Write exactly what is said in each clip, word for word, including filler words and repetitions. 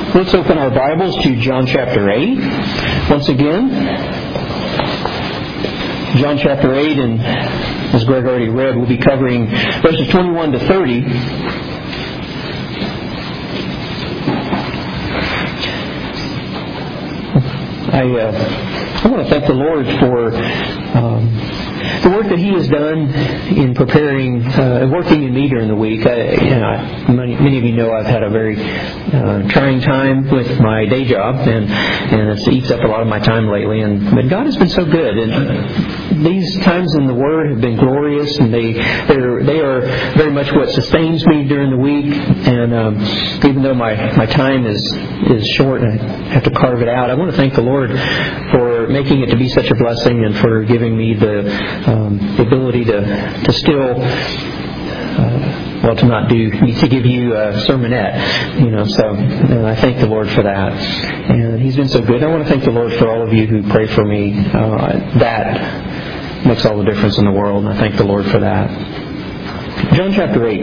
Let's open our Bibles to John chapter eight. Once again, John chapter eight, and as Greg already read, we'll be covering verses twenty-one to thirty. I uh, I want to thank the Lord for um, the work that He has done in preparing, uh, working in me during the week. I, you know, many, many of you know I've had a very uh, trying time with my day job, and and it eats up a lot of my time lately. And but God has been so good, and these times in the Word have been glorious, and they they're, they are very much what sustains me during the week. And um, even though my, my time is is short and I have to carve it out, I want to thank the Lord for making it to be such a blessing and for giving me the um, the ability to to still uh, well to not do to give you a sermonette, you know. So and I thank the Lord for that, and He's been so good. I want to thank the Lord for all of you who pray for me. Uh, that makes all the difference in the world, and I thank the Lord for that. John chapter eight.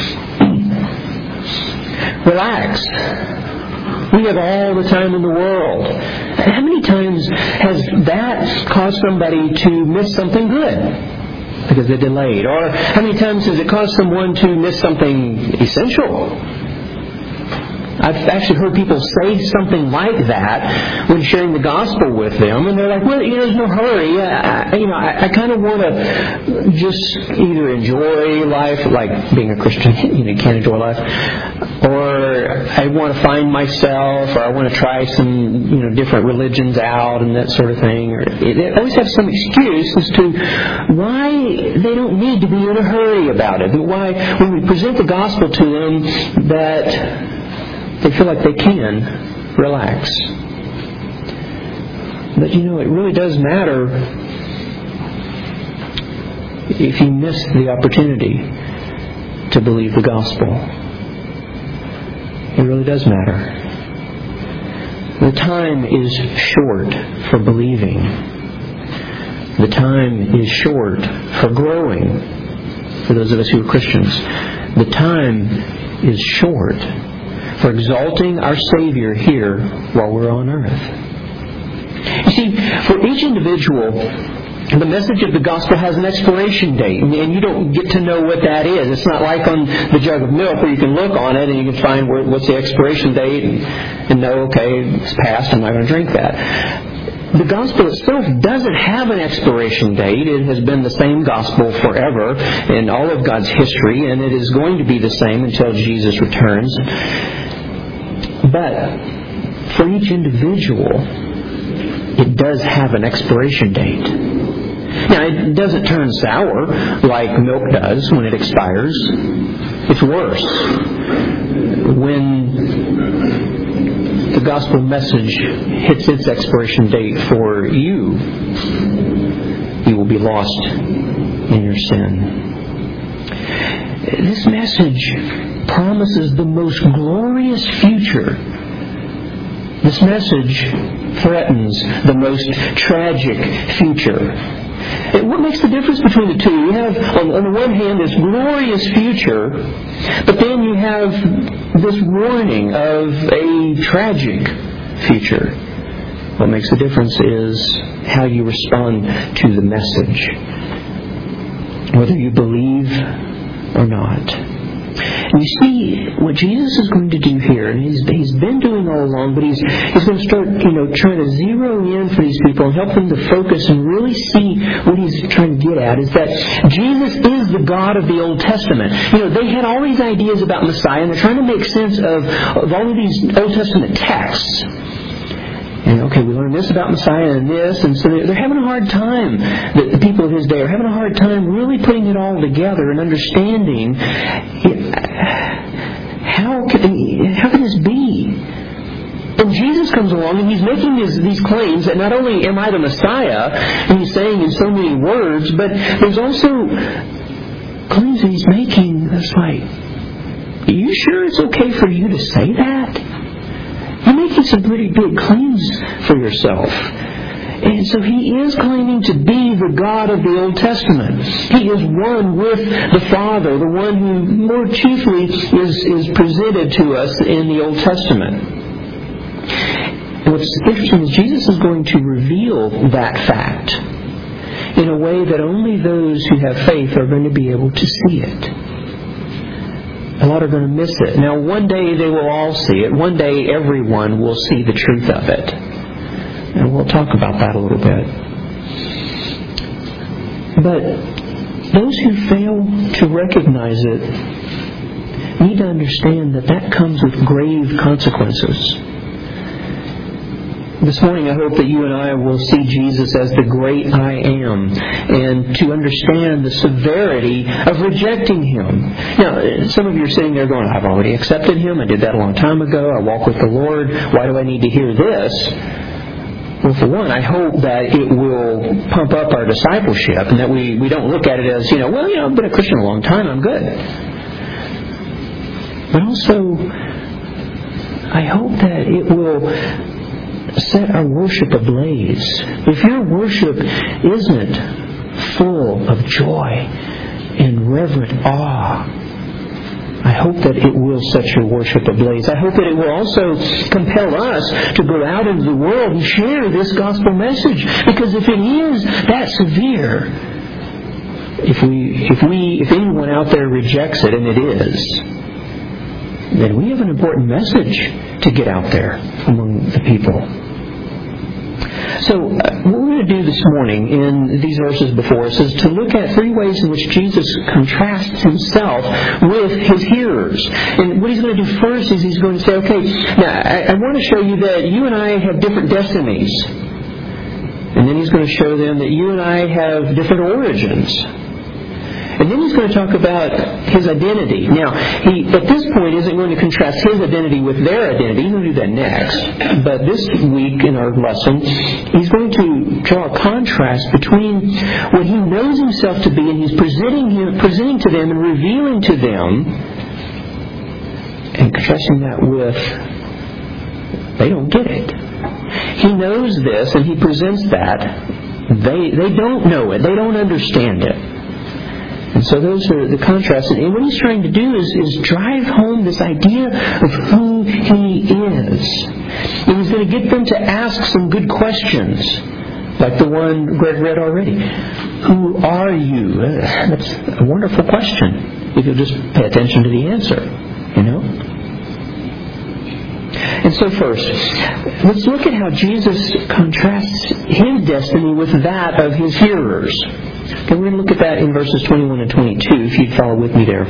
Relax. We have all the time in the world. How many times has that caused somebody to miss something good because they're delayed? Or how many times has it caused someone to miss something essential? I've actually heard people say something like that when sharing the gospel with them, and they're like, well, you know, there's no hurry. I, you know, I, I kind of want to just either enjoy life, like being a Christian, you know, you can't enjoy life, or I want to find myself, or I want to try some, you know, different religions out and that sort of thing. Or they always have some excuse as to why they don't need to be in a hurry about it. But why, when we present the gospel to them, that they feel like they can relax. But you know, it really does matter if you miss the opportunity to believe the gospel. It really does matter. The time is short for believing. The time is short for growing, for those of us who are Christians. The time is short for exalting our Savior here while we're on earth. You see, for each individual, the message of the gospel has an expiration date, and you don't get to know what that is. It's not like on the jug of milk where you can look on it and you can find where, what's the expiration date and, and know, okay, it's past, I'm not going to drink that. The gospel itself doesn't have an expiration date. It has been the same gospel forever in all of God's history, and it is going to be the same until Jesus returns. But for each individual, it does have an expiration date. Now, it doesn't turn sour like milk does when it expires. It's worse. When the gospel message hits its expiration date for you, you will be lost in your sin. This message promises the most glorious future. This message threatens the most tragic future. And what makes the difference between the two? You have, on, on the one hand, this glorious future, but then you have this warning of a tragic future. What makes the difference is how you respond to the message, whether you believe or not. And you see, what Jesus is going to do here, and he's, he's been doing all along, but he's, he's going to start, you know, trying to zero in for these people and help them to focus and really see what he's trying to get at, is that Jesus is the God of the Old Testament. You know, they had all these ideas about Messiah, and they're trying to make sense of, of all of these Old Testament texts. And okay, we learned this about Messiah and this, and so they're having a hard time. The, the people of his day are having a hard time really putting it all together and understanding how can how can this be? And Jesus comes along and he's making these, these claims that not only am I the Messiah, and he's saying in so many words, but there's also claims that he's making that's like, are you sure it's okay for you to say that? You're making some pretty big claims for yourself. And so he is claiming to be the God of the Old Testament. He is one with the Father, the one who more chiefly is, is presented to us in the Old Testament. And what's interesting is Jesus is going to reveal that fact in a way that only those who have faith are going to be able to see it. A lot are going to miss it. Now, one day they will all see it. One day everyone will see the truth of it. And we'll talk about that a little bit. But those who fail to recognize it need to understand that that comes with grave consequences. This morning I hope that you and I will see Jesus as the great I am, and to understand the severity of rejecting Him. Now, some of you are sitting there going, I've already accepted Him. I did that a long time ago. I walk with the Lord. Why do I need to hear this? Well, for one, I hope that it will pump up our discipleship, and that we, we don't look at it as, you know, well, you know, I've been a Christian a long time. I'm good. But also, I hope that it will set our worship ablaze. If your worship isn't full of joy and reverent awe, I hope that it will set your worship ablaze. I hope that it will also compel us to go out into the world and share this gospel message. Because if it is that severe, if we, if we, if anyone out there rejects it, and it is, then we have an important message to get out there among the people. So uh, what we're going to do this morning in these verses before us is to look at three ways in which Jesus contrasts Himself with His hearers. And what He's going to do first is He's going to say, okay, now I, I want to show you that you and I have different destinies. And then He's going to show them that you and I have different origins. And then He's going to talk about His identity. Now, He, at this point, isn't going to contrast His identity with their identity. He's going to do that next. But this week in our lesson, He's going to draw a contrast between what He knows Himself to be, and He's presenting, him, presenting to them and revealing to them, and contrasting that with, they don't get it. He knows this, and He presents that. They, they don't know it. They don't understand it. And so those are the contrasts. And what He's trying to do is, is drive home this idea of who He is. And He's going to get them to ask some good questions, like the one Greg read already. Who are you? That's a wonderful question, if you'll just pay attention to the answer, you know? And so first, let's look at how Jesus contrasts His destiny with that of His hearers. Okay, we're going to look at that in verses twenty-one and twenty-two, if you'd follow with me there.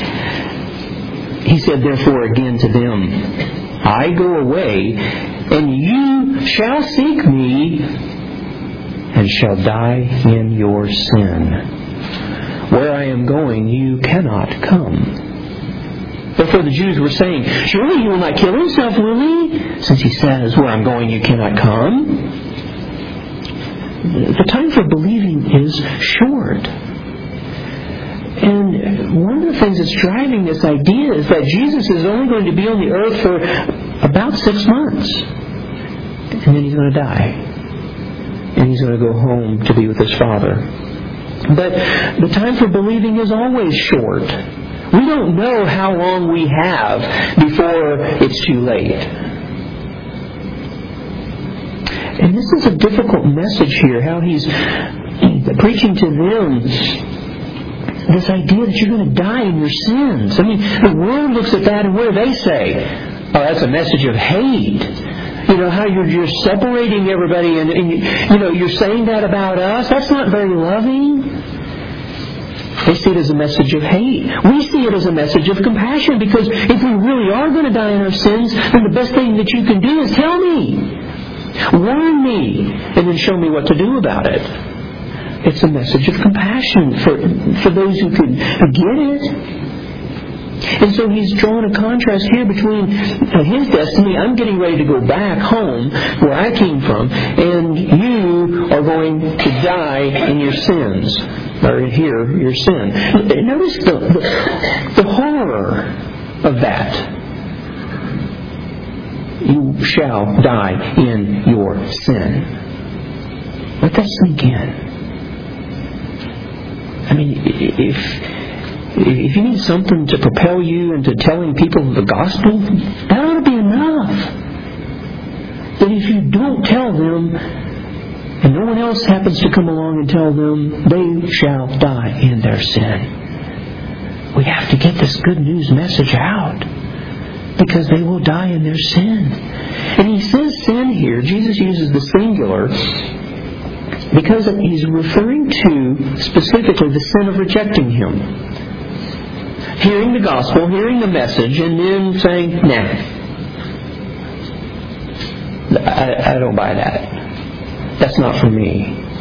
He said, therefore, again to them, I go away, and you shall seek me, and shall die in your sin. Where I am going, you cannot come. Therefore the Jews were saying, surely He will not kill Himself, will He? Since He says, where I'm going, you cannot come. The time for believing is short. And one of the things that's driving this idea is that Jesus is only going to be on the earth for about six months. And then He's going to die. And He's going to go home to be with His Father. But the time for believing is always short. We don't know how long we have before it's too late. And this is a difficult message here, how He's preaching to them this idea that you're going to die in your sins. I mean, the world looks at that, and what do they say? Oh, that's a message of hate. You know, how you're, you're separating everybody, and, and you know, you're saying that about us? That's not very loving. They see it as a message of hate. We see it as a message of compassion, because if we really are going to die in our sins, then the best thing that you can do is tell me. Warn me, and then show me what to do about it. It's a message of compassion for, for those who could get it. And so He's drawn a contrast here between His destiny. I'm getting ready to go back home where I came from, and you are going to die in your sins, or here, your sin. Notice the, the, the horror of that. You shall die in your sin. Let that sink in. I mean, if if you need something to propel you into telling people the gospel, that ought to be enough. that if you don't tell them, and no one else happens to come along and tell them, they shall die in their sin. We have to get this good news message out, because they will die in their sin. And he says sin here. Jesus uses the singular because he's referring to specifically the sin of rejecting Him. Hearing the gospel, hearing the message, and then saying, nah, I, I don't buy that. That's not for me.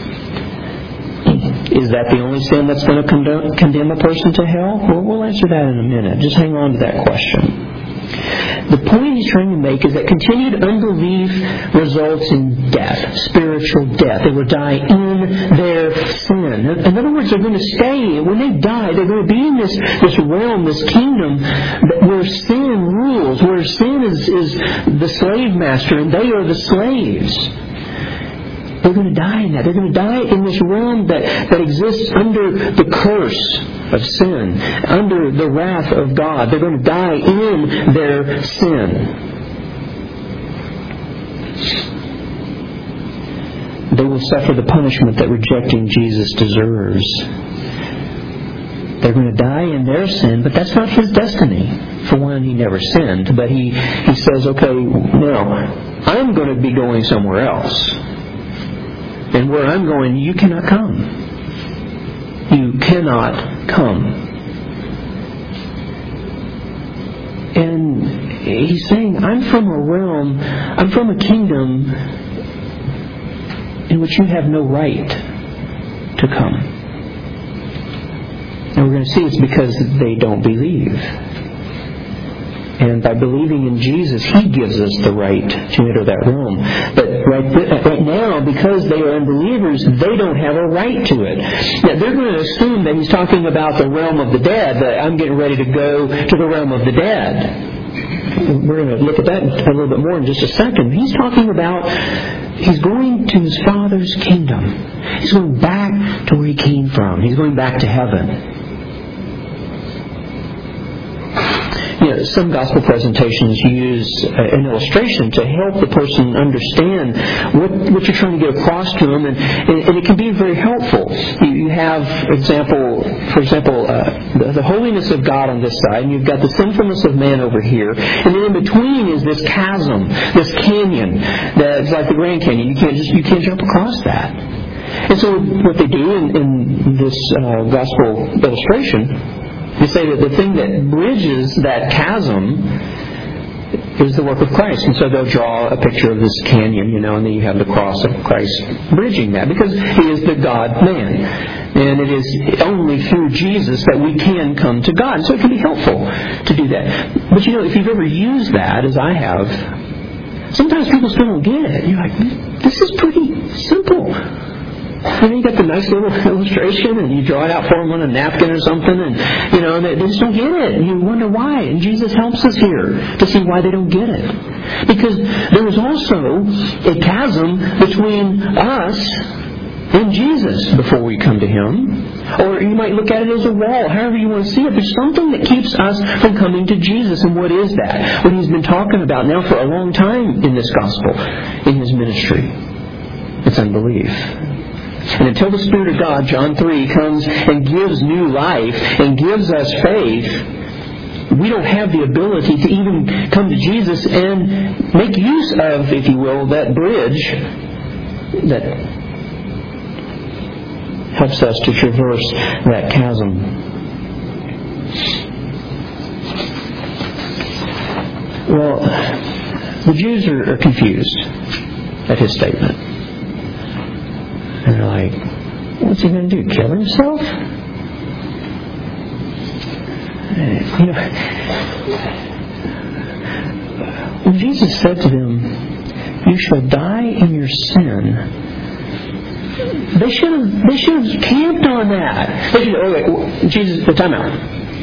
Is that the only sin that's going to condemn, condemn a person to hell? Well, we'll answer that in a minute. Just hang on to that question. The point he's trying to make is that continued unbelief results in death, spiritual death. They will die in their sin. In other words, they're going to stay, when they die, they're going to be in this, this realm, this kingdom where sin rules, where sin is, is the slave master and they are the slaves. They're going to die in that. They're going to die in this realm that, that exists under the curse of sin, under the wrath of God. They're going to die in their sin. They will suffer the punishment that rejecting Jesus deserves. They're going to die in their sin, but that's not His destiny. For one, He never sinned, but He, he says, okay, now, I'm going to be going somewhere else. And where I'm going, you cannot come. You cannot come. And He's saying, I'm from a realm, I'm from a kingdom in which you have no right to come. And we're going to see it's because they don't believe. And by believing in Jesus, He gives us the right to enter that realm. But right, right now, because they are unbelievers, they don't have a right to it. Now, they're going to assume that He's talking about the realm of the dead, that I'm getting ready to go to the realm of the dead. We're going to look at that a little bit more in just a second. He's talking about, He's going to His Father's kingdom. He's going back to where He came from. He's going back to heaven. You know, some gospel presentations use an illustration to help the person understand what, what you're trying to get across to them, and, and it can be very helpful. You, you have, example, for example, uh, the, the holiness of God on this side, and you've got the sinfulness of man over here, and then in between is this chasm, this canyon that's like the Grand Canyon. You can't just you can't jump across that. And so, what they do in, in this uh, gospel illustration, they say that the thing that bridges that chasm is the work of Christ. And so they'll draw a picture of this canyon, you know, and then you have the cross of Christ bridging that, because He is the God-man. And it is only through Jesus that we can come to God. So it can be helpful to do that. But you know, if you've ever used that, as I have, sometimes people still don't get it. You're like, this is pretty simple. And then you got the nice little illustration, and you draw it out for them on a napkin or something, and you know, they just don't get it. And you wonder why. And Jesus helps us here to see why they don't get it. Because there is also a chasm between us and Jesus before we come to Him. Or you might look at it as a wall, however you want to see it. There's something that keeps us from coming to Jesus. And what is that? What He's been talking about now for a long time in this gospel, in His ministry. It's unbelief. And until the Spirit of God, John three, comes and gives new life and gives us faith, we don't have the ability to even come to Jesus and make use of, if you will, that bridge that helps us to traverse that chasm. Well, the Jews are, are confused at His statement. And they're like, what's He going to do? Kill Himself? You know, when Jesus said to them, you shall die in your sin, they should have they should have camped on that. They should have, oh wait, Jesus, the time out.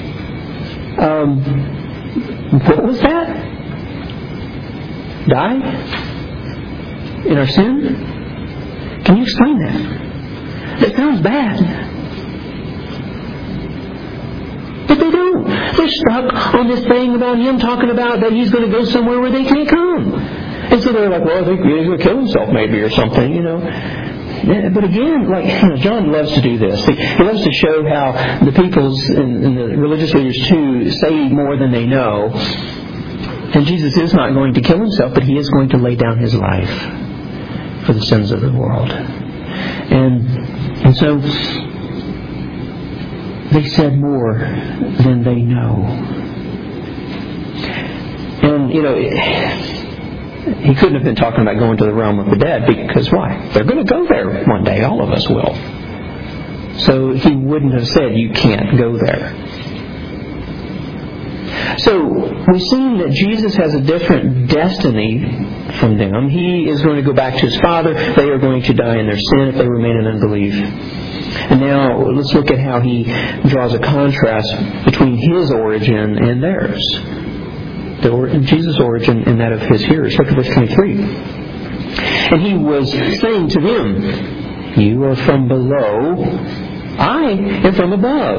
Um, what was that? Die in our sin? Can you explain that? That sounds bad. But they don't. They're stuck on this thing about Him talking about that He's going to go somewhere where they can't come. And so they're like, well, I think he's going to kill himself maybe or something, you know. But again, like you know, John loves to do this. He, he loves to show how the peoples and, and the religious leaders too say more than they know. And Jesus is not going to kill himself, but he is going to lay down his life for the sins of the world. And and so they said more than they know. And you know. It, He couldn't have been talking about going to the realm of the dead, because why? They're going to go there one day. All of us will. So he wouldn't have said, you can't go there. So we've seen that Jesus has a different destiny from them. He is going to go back to his Father. They are going to die in their sin if they remain in unbelief. And now let's look at how he draws a contrast between his origin and theirs. The or- Jesus' origin and that of his hearers. Look at verse twenty-three. And he was saying to them, you are from below, I am from above.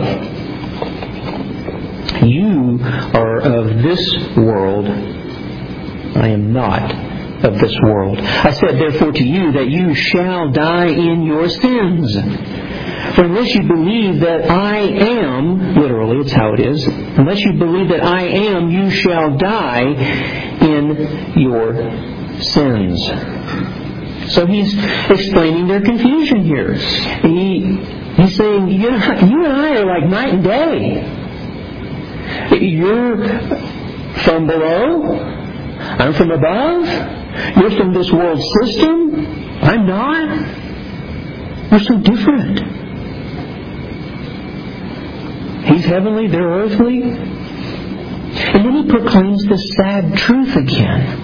You are of this world, I am not of this world. I said therefore to you that you shall die in your sins. For unless you believe that I am, literally it's how it is, unless you believe that I am, you shall die in your sins. So he's explaining their confusion here. He, he's saying, you, you and I are like night and day. You're from below, I'm from above, you're from this world system, I'm not. We're so different. He's heavenly, they're earthly. And then he proclaims the sad truth again.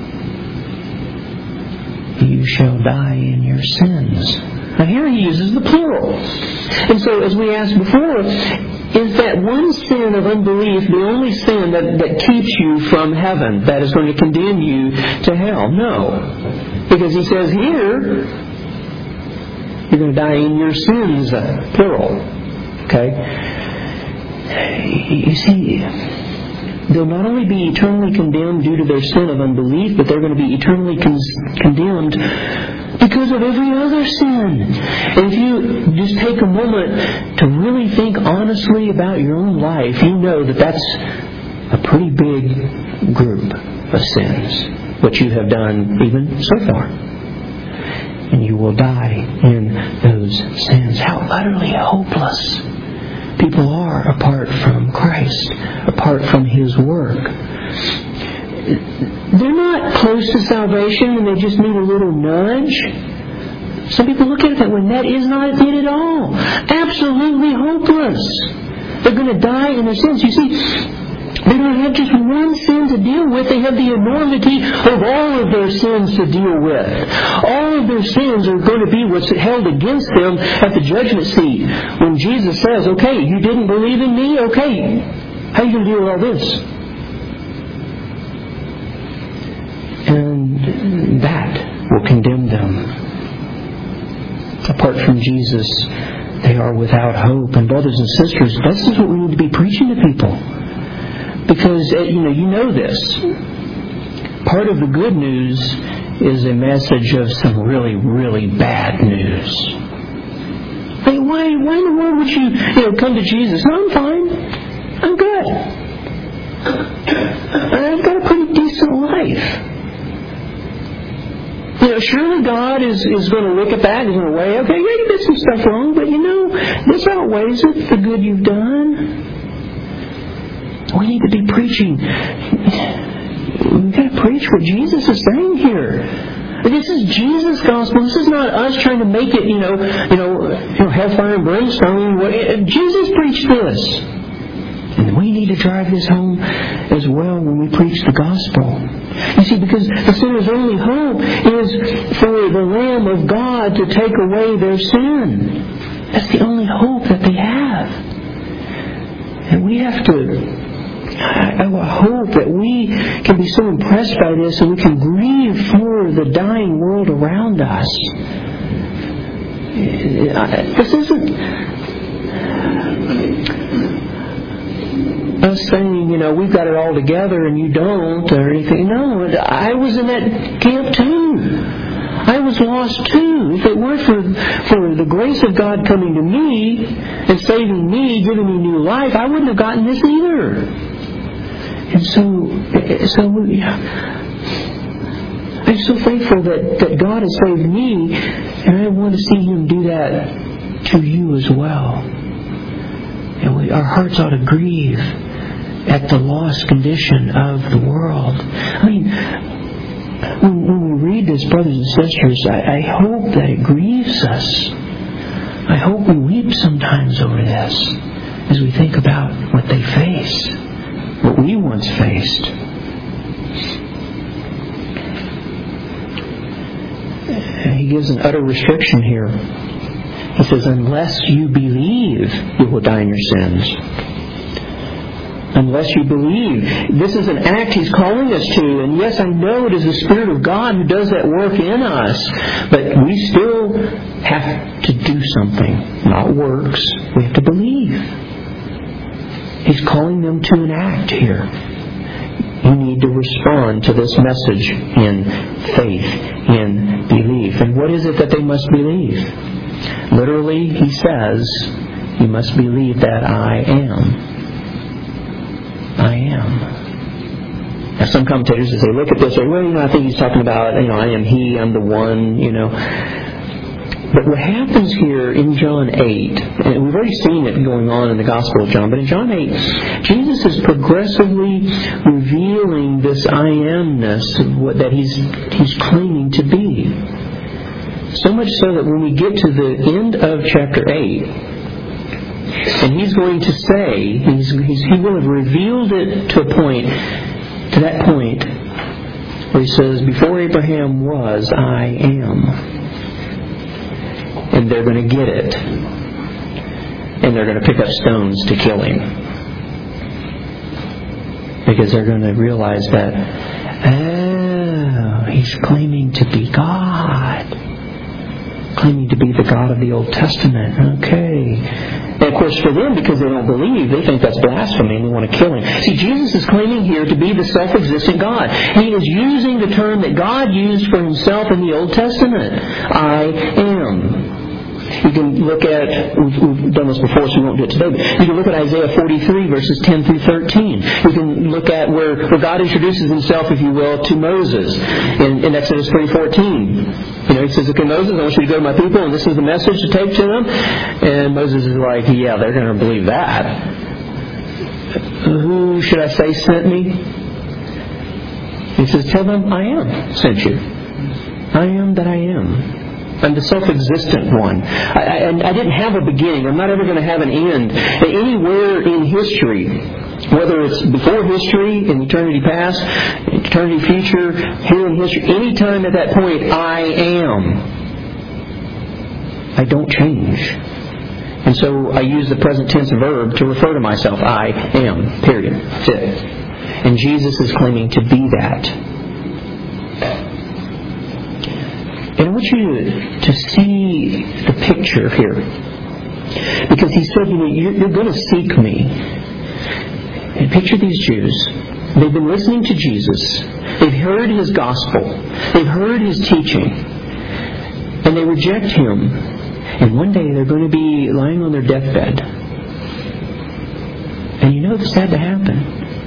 You shall die in your sins. Now here he uses the plural. And so as we asked before, is that one sin of unbelief the only sin that, that keeps you from heaven, that is going to condemn you to hell? No. Because he says here, you're going to die in your sins, plural. Okay? You see, they'll not only be eternally condemned due to their sin of unbelief, but they're going to be eternally con- condemned because of every other sin. And if you just take a moment to really think honestly about your own life, you know that that's a pretty big group of sins, what you have done even so far. And you will die in those sins. How utterly hopeless people are apart from Christ, apart from His work. They're not close to salvation and they just need a little nudge. Some people look at it that way. That is not it at all. Absolutely hopeless. They're going to die in their sins. You see, they don't have just one sin to deal with. They have the enormity of all of their sins to deal with. All of their sins are going to be what's held against them at the judgment seat. When Jesus says, okay, you didn't believe in me? Okay, how are you going to deal with all this? And that will condemn them. Apart from Jesus, they are without hope. And brothers and sisters, this is what we need to be preaching to people. Because, you know, you know this. Part of the good news is a message of some really, really bad news. Hey, why, why in the world would you, you know, come to Jesus? No, I'm fine. I'm good. I've got a pretty decent life. You know, surely God is, is going to look at that and He's going to weigh, okay, yeah, you did some stuff wrong, but you know, this outweighs it, the good you've done. We need to be preaching. We've got to preach what Jesus is saying here. This is Jesus' gospel. This is not us trying to make it, you know, you know, you know hellfire and brimstone. Jesus preached this. And we need to drive this home as well when we preach the gospel. You see, because the sinner's only hope is for the Lamb of God to take away their sin. That's the only hope that they have. And we have to... I hope that we can be so impressed by this and we can grieve for the dying world around us. This isn't... us saying, you know, we've got it all together and you don't, or anything. No, I was in that camp too. I was lost too. If it weren't for, for the grace of God coming to me and saving me, giving me new life, I wouldn't have gotten this either. And so, so yeah, I'm so thankful that, that God has saved me, and I want to see Him do that to you as well. And we, our hearts ought to grieve at the lost condition of the world. I mean, when, when we read this, brothers and sisters, I, I hope that it grieves us. I hope we weep sometimes over this as we think about what they face, what we once faced. He gives an utter restriction here. He says, unless you believe, you will die in your sins. Unless you believe. This is an act He's calling us to. And yes, I know it is the Spirit of God who does that work in us. But we still have to do something. Not works. We have to believe. He's calling them to an act here. You need to respond to this message in faith, in belief. And what is it that they must believe? Literally, He says, you must believe that I am. I am. Now, some commentators, as they look at this, say, well, you know, I think he's talking about, you know, I am He, I'm the one, you know. But what happens here in John eight, and we've already seen it going on in the Gospel of John, but in John eight, Jesus is progressively revealing this I amness of what that he's he's claiming to be. So much so that when we get to the end of chapter eight, and He's going to say, he's, he's, He will have revealed it to a point, to that point, where He says, before Abraham was, I am. And they're going to get it. And they're going to pick up stones to kill Him. Because they're going to realize that, oh, He's claiming to be God. Claiming to be the God of the Old Testament. Okay. And of course for them, because they don't believe, they think that's blasphemy and they want to kill Him. See, Jesus is claiming here to be the self-existent God. He is using the term that God used for Himself in the Old Testament. I am. You can look at, we've, we've done this before so we won't do it today, but you can look at Isaiah forty-three verses ten through thirteen. You can look at where, where God introduces Himself, if you will, to Moses in, in Exodus three fourteen. You know, He says, okay, Moses, I want you to go to my people and this is the message to take to them. And Moses is like, yeah, they're going to believe that. Who should I say sent me? He says, tell them I am sent you. I am that I am. I'm the self-existent one. I, I, and I didn't have a beginning. I'm not ever going to have an end. Anywhere in history, whether it's before history, in eternity past, eternity future, here in history, any time at that point, I am. I don't change. And so I use the present tense verb to refer to myself. I am. Period. That's it. And Jesus is claiming to be that. And I want you to, to see the picture here. Because He said, you know, you're, you're going to seek me. And picture these Jews. They've been listening to Jesus. They've heard His gospel. They've heard His teaching. And they reject Him. And one day they're going to be lying on their deathbed. And you know this had to happen.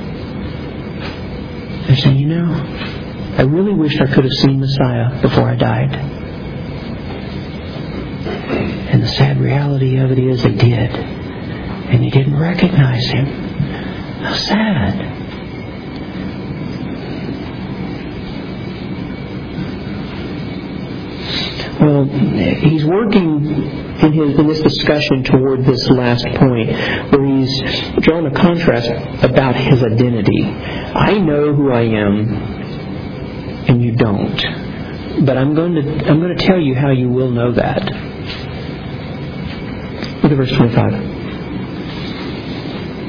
They're saying, you know, I really wish I could have seen Messiah before I died. And the sad reality of it is they did. And they didn't recognize Him. How sad. Well, He's working in, his, in this discussion toward this last point where He's drawn a contrast about His identity. I know who I am. And you don't. But I'm going to I'm going to tell you how you will know that. Look at verse twenty-five.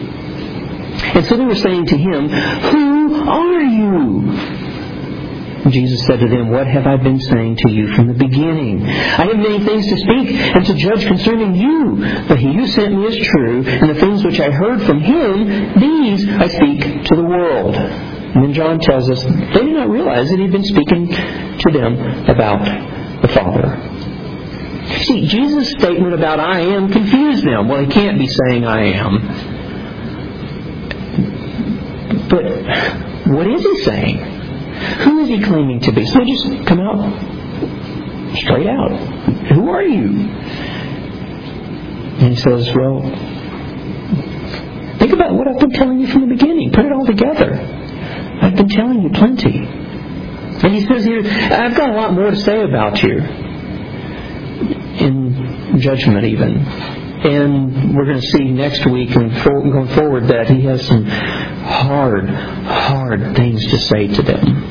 And so they were saying to Him, who are you? Jesus said to them, "What have I been saying to you from the beginning? I have many things to speak and to judge concerning you, but he who sent me is true, and the things which I heard from him, these I speak to the world." And then John tells us they did not realize that he had been speaking to them about the Father. See, Jesus' statement about "I am" confused them. Well, he can't be saying "I am." But what is he saying? Who is he claiming to be? So just come out straight out. Who are you? And he says, well, think about what I've been telling you from the beginning. Put it all together. I've been telling you plenty. And he says here, I've got a lot more to say about you. In judgment even. And we're going to see next week and going forward that he has some hard, hard things to say to them.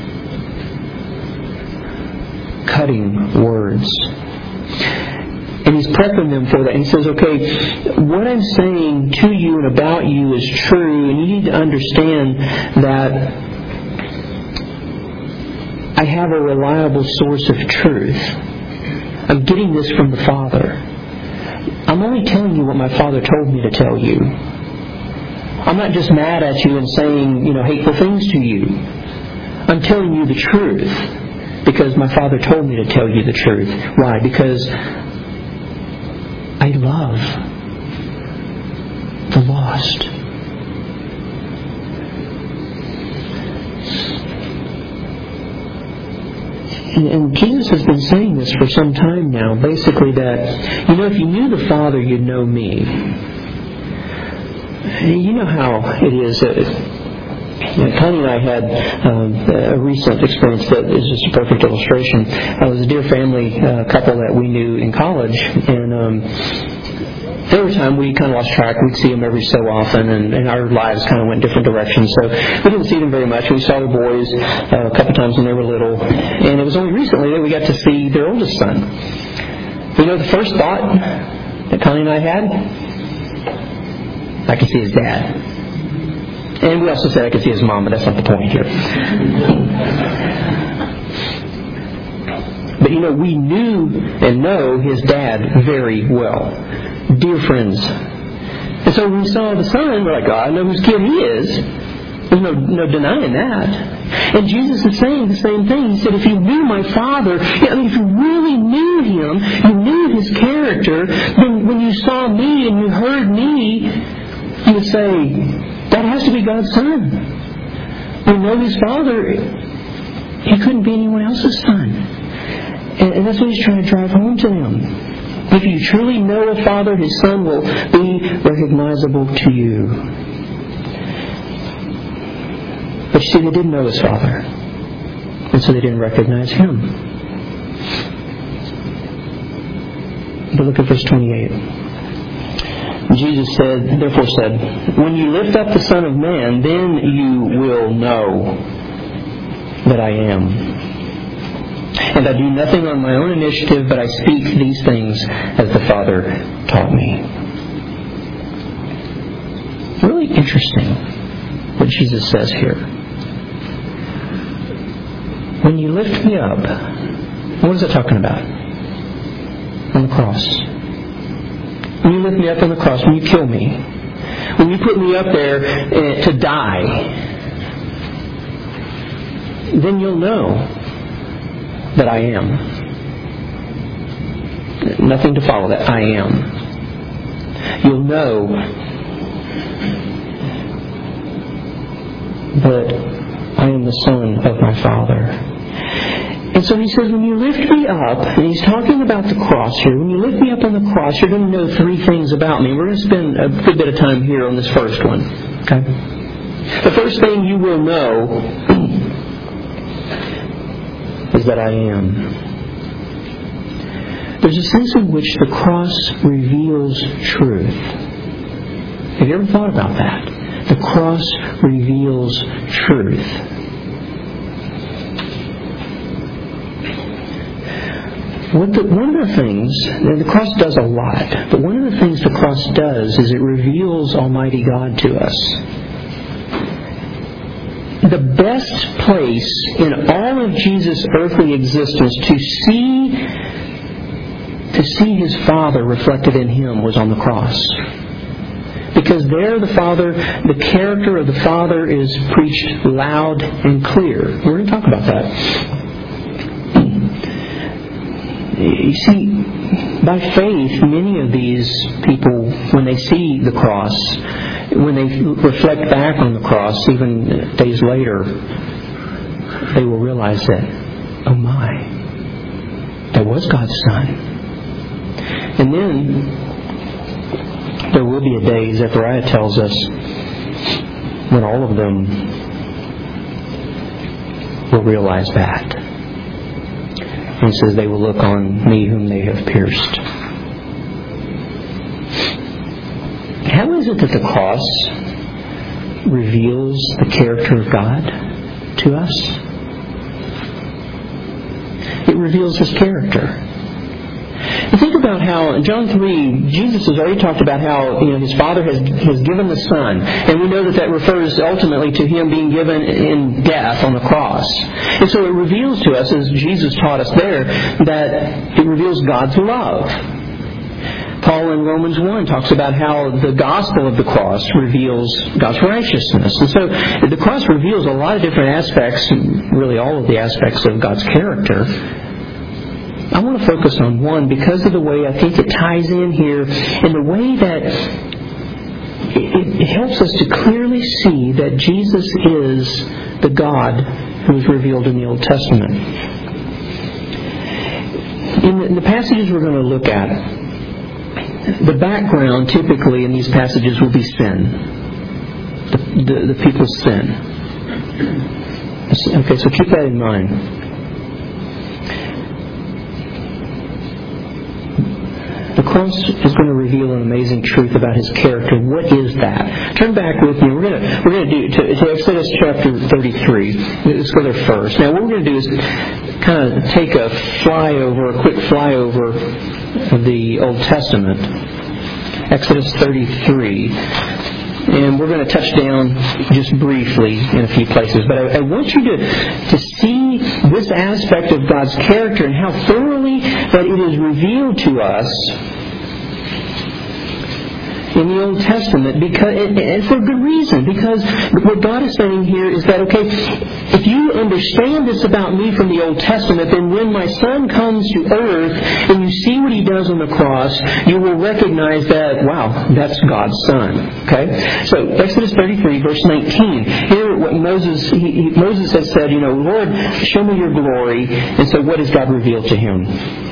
Cutting words. And he's prepping them for that. And he says, okay, what I'm saying to you and about you is true, and you need to understand that I have a reliable source of truth. I'm getting this from the Father. I'm only telling you what my Father told me to tell you. I'm not just mad at you and saying, you know, hateful things to you. I'm telling you the truth because my Father told me to tell you the truth. Why? Because I love the lost. And, and Jesus has been saying this for some time now, basically that, you know, if you knew the Father, you'd know me. You know how it is. Uh, you know, Connie and I had um, a recent experience that is just a perfect illustration. I was a dear family uh, couple that we knew in college, and um, there was a time we kind of lost track. We'd see them every so often, and, and our lives kind of went different directions. So we didn't see them very much. We saw the boys uh, a couple times when they were little, and it was only recently that we got to see their oldest son. You know, the first thought that Connie and I had, I could see his dad. And we also said I could see his mom, but that's not the point here. But you know, we knew and know his dad very well. Dear friends. And so when we saw the son, we're like, oh, I know whose kid he is. There's no, no denying that. And Jesus is saying the same thing. He said, if you knew my Father, I mean, if you really knew him, you knew his character, then when you saw me and you heard me, you would say, that has to be God's Son. We know his Father. He couldn't be anyone else's son. And, and that's what he's trying to drive home to them. If you truly know a Father, his Son will be recognizable to you. But you see, they didn't know his Father. And so they didn't recognize him. But look at verse twenty-eight. Jesus said, therefore said, when you lift up the Son of Man, then you will know that I am. And I do nothing on my own initiative, but I speak these things as the Father taught me. Really interesting what Jesus says here. When you lift me up, what is it talking about? On the cross. When you lift me up on the cross, when you kill me, when you put me up there to die, then you'll know that I am. Nothing to follow that. I am. You'll know that I am the Son of my Father. And so he says, when you lift me up, and he's talking about the cross here, when you lift me up on the cross, you're going to know three things about me. We're going to spend a good bit of time here on this first one. Okay? The first thing you will know is that I am. There's a sense in which the cross reveals truth. Have you ever thought about that? The cross reveals truth. What the, one of the things, and the cross does a lot, but one of the things the cross does is it reveals Almighty God to us. the best place in all of Jesus' earthly existence to see to see His Father reflected in Him was on the cross. Because there the Father, the character of the Father is preached loud and clear. We're going to talk about that. You see, by faith, many of these people, when they see the cross, when they reflect back on the cross, even days later, they will realize that, oh my, that was God's Son. And then there will be a day, Zechariah tells us, when all of them will realize that. And He says, they will look on me whom they have pierced. How is it that the cross reveals the character of God to us? It reveals His character. And think about how in John three, Jesus has already talked about how, you know, His Father has has given the Son, and we know that that refers ultimately to Him being given in death on the cross. And so it reveals to us, as Jesus taught us there, that it reveals God's love. Paul in Romans one talks about how the gospel of the cross reveals God's righteousness. And so the cross reveals a lot of different aspects, really all of the aspects of God's character. I want to focus on one because of the way I think it ties in here, and the way that it, it helps us to clearly see that Jesus is the God who is revealed in the Old Testament. In the, in the passages we're going to look at, the background typically in these passages will be sin. The, the, the people's sin. Okay, so keep that in mind. The cross is going to reveal an amazing truth about His character. What is that? Turn back with me. We're going to we're going to do to, to Exodus chapter thirty-three. Let's go there first. Now, what we're going to do is kind of take a flyover, a quick flyover of the Old Testament. Exodus thirty-three. And we're going to touch down just briefly in a few places. But I, I want you to, to see this aspect of God's character and how thoroughly that it is revealed to us in the Old Testament, because, and for good reason. Because what God is saying here is that, okay, if you understand this about me from the Old Testament, then when my Son comes to earth and you see what He does on the cross, you will recognize that, wow, that's God's Son. Okay? So, Exodus thirty-three, verse nineteen. Here, what Moses, he, he, Moses has said, you know, Lord, show me your glory. And so, what has God revealed to him?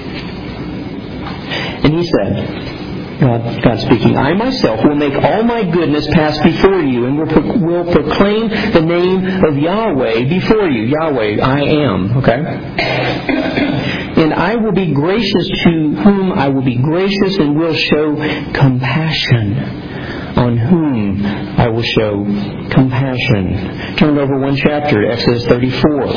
And he said, God, God speaking, I myself will make all my goodness pass before you and will, pro- will proclaim the name of Yahweh before you. Yahweh, I am. Okay? And I will be gracious to whom I will be gracious, and will show compassion on whom I will show compassion. Turn over one chapter, Exodus thirty-four.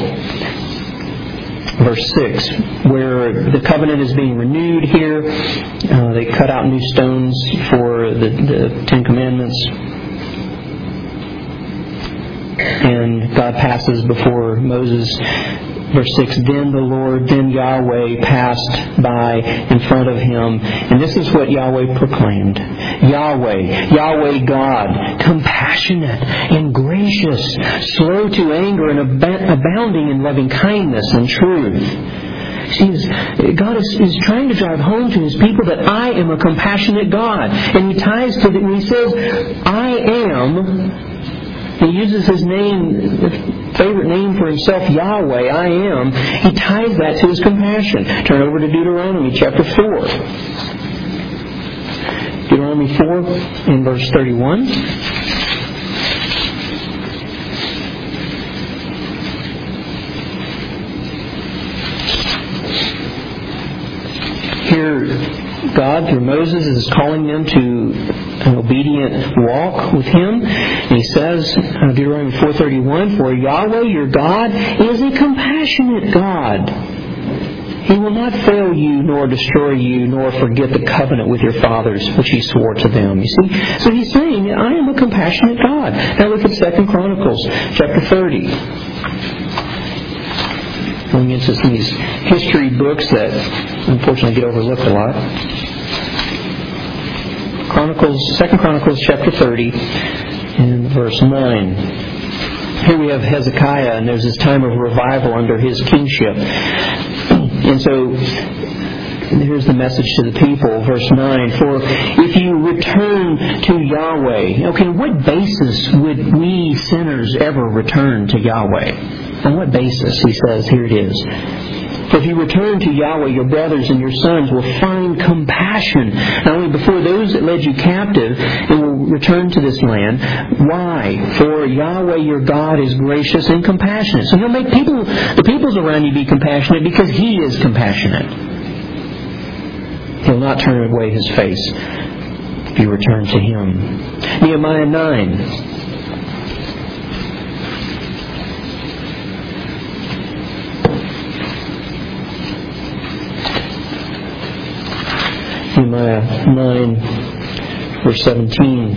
Verse six, where the covenant is being renewed here. Uh, they cut out new stones for the, the Ten Commandments. And God passes before Moses. Verse six, then the Lord, then Yahweh passed by in front of him. And this is what Yahweh proclaimed. Yahweh, Yahweh God, compassionate and gracious, slow to anger and ab- abounding in loving kindness and truth. See, God is, is trying to drive home to His people that I am a compassionate God. And He ties to it when He says, I am... He uses His name, favorite name for Himself, Yahweh, I am. He ties that to His compassion. Turn over to Deuteronomy chapter four. Deuteronomy four in verse thirty-one. Here, God, through Moses, is calling them to an obedient walk with Him. And He says, uh, Deuteronomy four thirty-one, for Yahweh, your God, is a compassionate God. He will not fail you, nor destroy you, nor forget the covenant with your fathers, which He swore to them. You see? So He's saying, I am a compassionate God. Now look at Second Chronicles, chapter thirty. Going into some of these history books that unfortunately get overlooked a lot. Chronicles, Second Chronicles, chapter thirty, and verse nine. Here we have Hezekiah, and there's this time of revival under his kingship. And so, here's the message to the people, verse nine. For if you return to Yahweh, okay, what basis would we sinners ever return to Yahweh? On what basis? He says, here it is. For if you return to Yahweh, your brothers and your sons will find compassion, not only before those that led you captive, and will return to this land. Why? For Yahweh your God is gracious and compassionate. So He'll make people, the peoples around you be compassionate because He is compassionate. He'll not turn away His face if you return to Him. Nehemiah nine. Nehemiah nine, verse seventeen.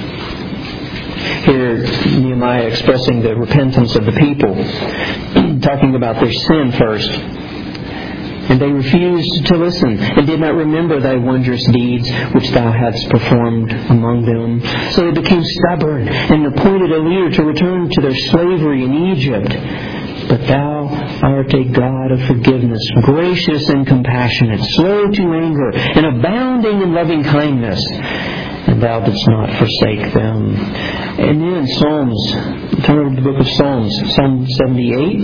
Here, Nehemiah expressing the repentance of the people, talking about their sin first. And they refused to listen, and did not remember thy wondrous deeds which thou hadst performed among them. So they became stubborn, and appointed a leader to return to their slavery in Egypt. But thou art a God of forgiveness, gracious and compassionate, slow to anger, and abounding in loving kindness. And thou didst not forsake them. And then Psalms, turn over to the book of Psalms, Psalm seventy-eight.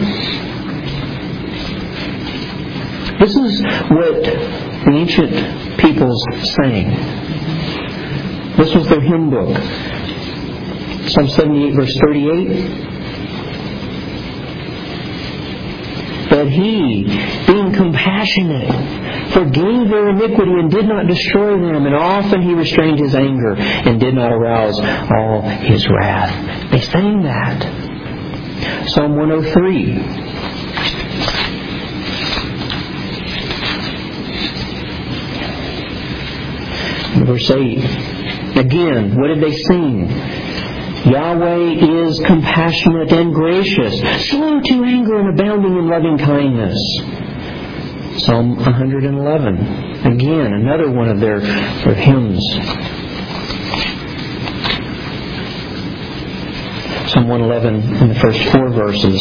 This is what the ancient peoples sang. This was their hymn book. Psalm seventy-eight, verse thirty-eight. But He, being compassionate, forgave their iniquity and did not destroy them. And often He restrained His anger and did not arouse all His wrath. They sang that. Psalm one oh three. Verse eight. Again, what did they sing? Yahweh is compassionate and gracious, slow to anger and abounding in loving kindness. Psalm one eleven. Again, another one of their, their hymns. Psalm one eleven in the first four verses.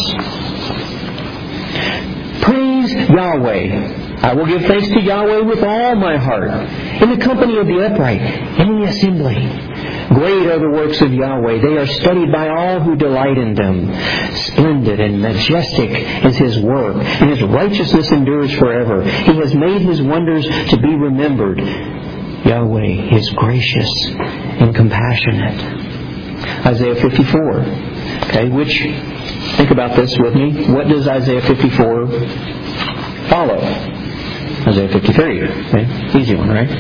Praise Yahweh. I will give thanks to Yahweh with all my heart, in the company of the upright, in the assembly. Great are the works of Yahweh. They are studied by all who delight in them. Splendid and majestic is His work, and His righteousness endures forever. He has made His wonders to be remembered. Yahweh is gracious and compassionate. Isaiah fifty-four. Okay, which, think about this with me. What does Isaiah fifty-four follow? Isaiah fifty-three. Okay? Easy one, right?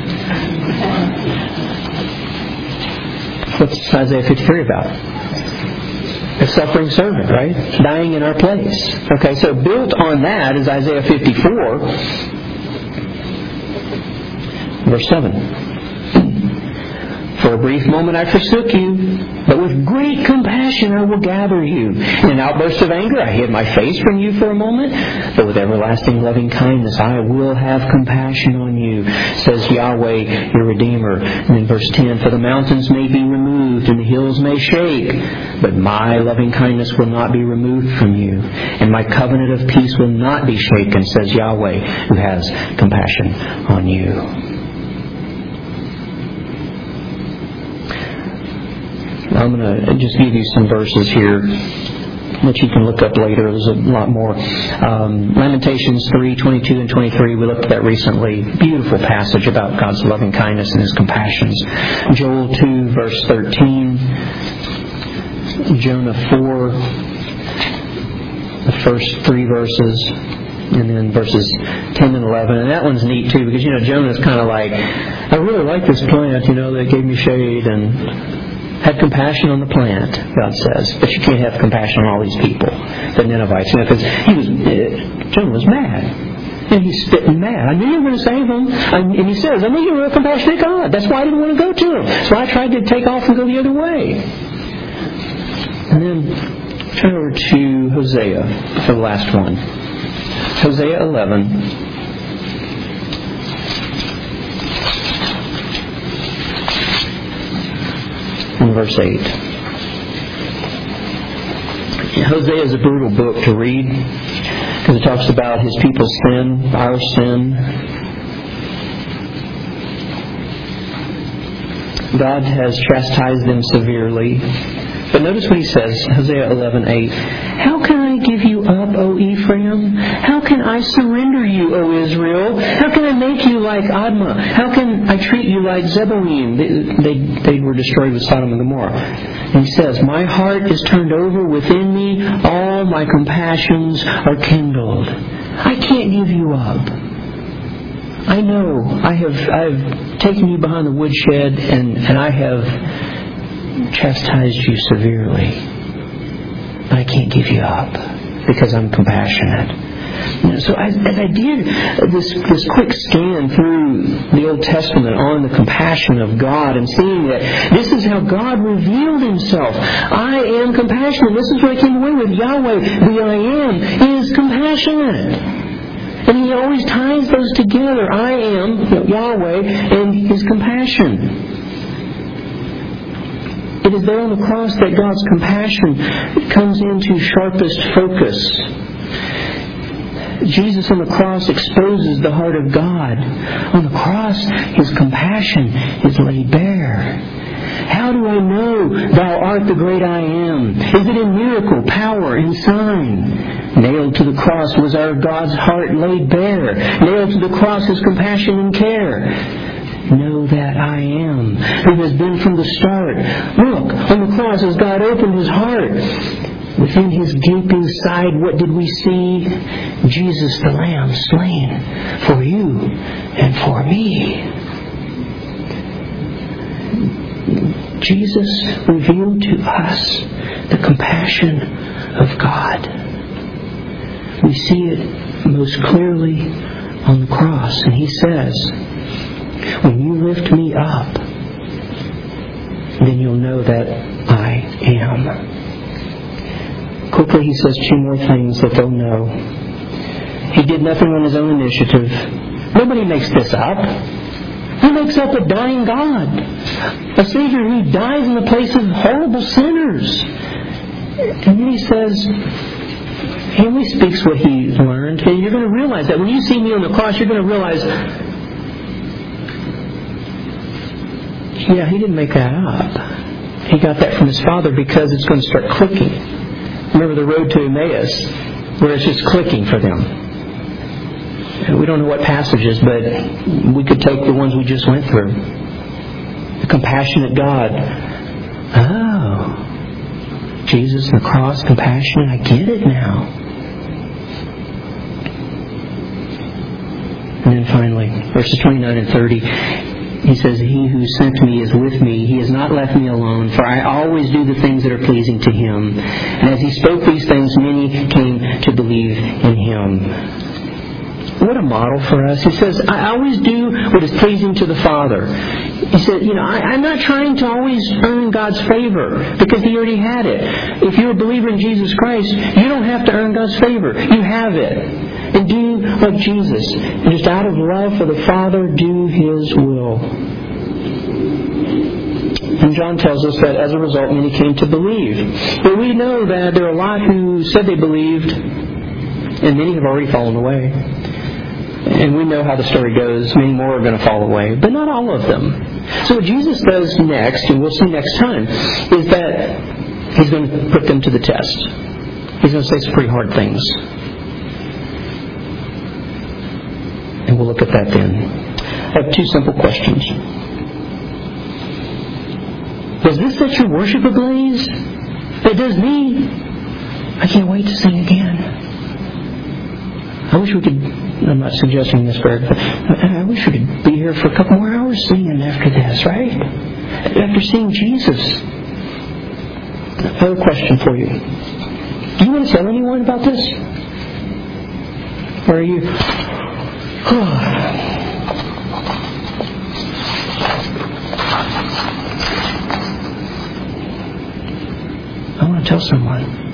What's Isaiah fifty-three about? A suffering servant, right? Dying in our place. Okay, so built on that is Isaiah fifty-four, verse seven. For a brief moment I forsook you, but with great compassion I will gather you. In an outburst of anger I hid my face from you for a moment, but with everlasting loving kindness I will have compassion on you, says Yahweh your Redeemer. And in verse ten, for the mountains may be removed and the hills may shake, but my loving kindness will not be removed from you, and my covenant of peace will not be shaken, says Yahweh who has compassion on you. I'm going to just give you some verses here that you can look up later. There's a lot more. Um, Lamentations three, twenty-two and twenty-three, we looked at that recently. Beautiful passage about God's loving kindness and His compassions. Joel two, verse thirteen. Jonah four, the first three verses. And then verses ten and eleven. And that one's neat too, because, you know, Jonah's kind of like, I really like this plant, you know, that gave me shade, and had compassion on the plant, God says. But you can't have compassion on all these people, the Ninevites. You know, because he was, uh, Jonah was mad. And he's spitting mad. I knew you were going to save him. And he says, I knew you were a compassionate God. That's why I didn't want to go to him. So I tried to take off and go the other way. And then turn over to Hosea for the last one. Hosea eleven. And verse eight. Hosea is a brutal book to read because it talks about his people's sin, our sin. God has chastised them severely. But notice what he says, Hosea eleven eight. How can I give you up, O Ephraim? How can I surrender you, O Israel? How can I make you like Admah? How can I treat you like Zeboim? They, they, they were destroyed with Sodom and Gomorrah. And he says, my heart is turned over within me. All my compassions are kindled. I can't give you up. I know I have I've taken you behind the woodshed and, and I have chastised you severely, but I can't give you up because I'm compassionate. You know, so as, as I did this this quick scan through the Old Testament on the compassion of God and seeing that this is how God revealed Himself. I am compassionate. This is what I came away with. Yahweh, the I am, is compassionate. And He always ties those together. I am, you know, Yahweh, and His compassion. It is there on the cross that God's compassion comes into sharpest focus. Jesus on the cross exposes the heart of God. On the cross, His compassion is laid bare. How do I know Thou art the great I am? Is it in miracle, power, and sign? Nailed to the cross was our God's heart laid bare. Nailed to the cross His compassion and care. Know that I am, who has been from the start. Look, on the cross as God opened His heart, within His gaping side, what did we see? Jesus the Lamb slain for you and for me. Jesus revealed to us the compassion of God. We see it most clearly on the cross, and He says, when you lift me up, then you'll know that I am. Quickly, he says two more things that they'll know. He did nothing on his own initiative. Nobody makes this up. Who makes up a dying God? A Savior who dies in the place of horrible sinners. And then he says, he only speaks what he learned. And you're going to realize that when you see me on the cross, you're going to realize, yeah, he didn't make that up. He got that from his Father because it's going to start clicking. Remember the road to Emmaus, where it's just clicking for them. We don't know what passages, but we could take the ones we just went through. The compassionate God. Oh, Jesus on the cross, compassionate. I get it now. And then finally, verses twenty-nine and thirty. He says, he who sent me is with me. He has not left me alone, for I always do the things that are pleasing to Him. And as He spoke these things, many came to believe in Him. What a model for us. He says, I always do what is pleasing to the Father. He said, you know, I, I'm not trying to always earn God's favor, because He already had it. If you're a believer in Jesus Christ, you don't have to earn God's favor. You have it. And do like Jesus. And just out of love for the Father, do His will. And John tells us that as a result, many came to believe. But we know that there are a lot who said they believed, and many have already fallen away. And we know how the story goes. Many more are going to fall away, but not all of them. So what Jesus does next, and we'll see next time, is that He's going to put them to the test. He's going to say some pretty hard things. And we'll look at that then. I have two simple questions. Does this set your worship ablaze? It does me. I can't wait to sing again. I wish we could, I'm not suggesting this, Greg, but I wish we could be here for a couple more hours singing after this, right? After seeing Jesus. Another question for you. Do you want to tell anyone about this? Or are you... I want to tell someone.